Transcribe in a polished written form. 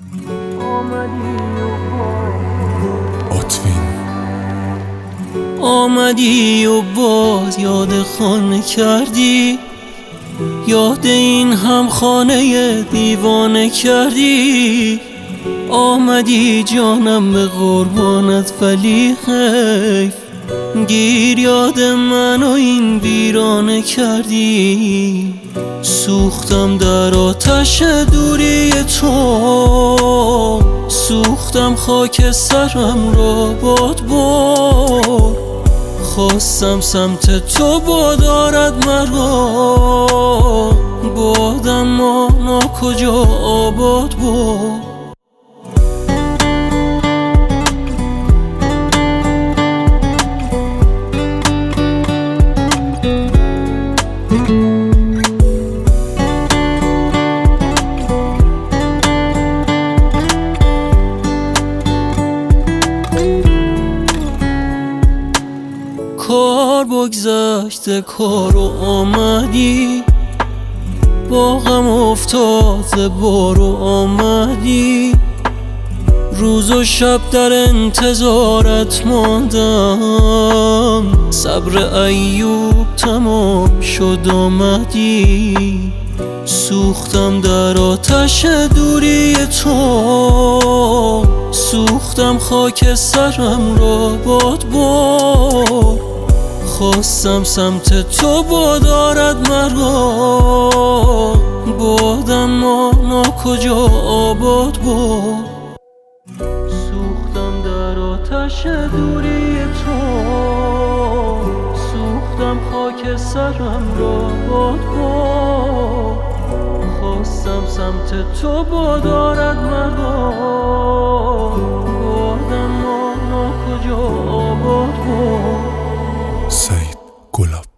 آمدی و باز یاد خانه کردی، یاد این هم خانه دیوانه کردی. آمدی جانم به قربانت ولی حیف، گیر یاد من و این ویرانه کردی. سوختم در آتش دوری تو، سوختم خاک سرم را باد بر. خواستم سمت تو بادارد مرا، بادم مانا کجا آباد بود. کار بگذشته کارو آمدی، با غم افتاده بارو آمدی. روز و شب در انتظارت ماندم، صبر ایوب تمام شد آمدی. سوختم در آتش دوری تو، سوختم خاک سرم را باد بر. خواستم سمت تو بادارد مرا، بادم مانا کجا آباد بود. سوختم در آتش دوری تو، سوختم خاک سرم را باد بر. خواستم سمت تو بادارد مرا، بادم مانا کجا آباد بود. سعید گلاب.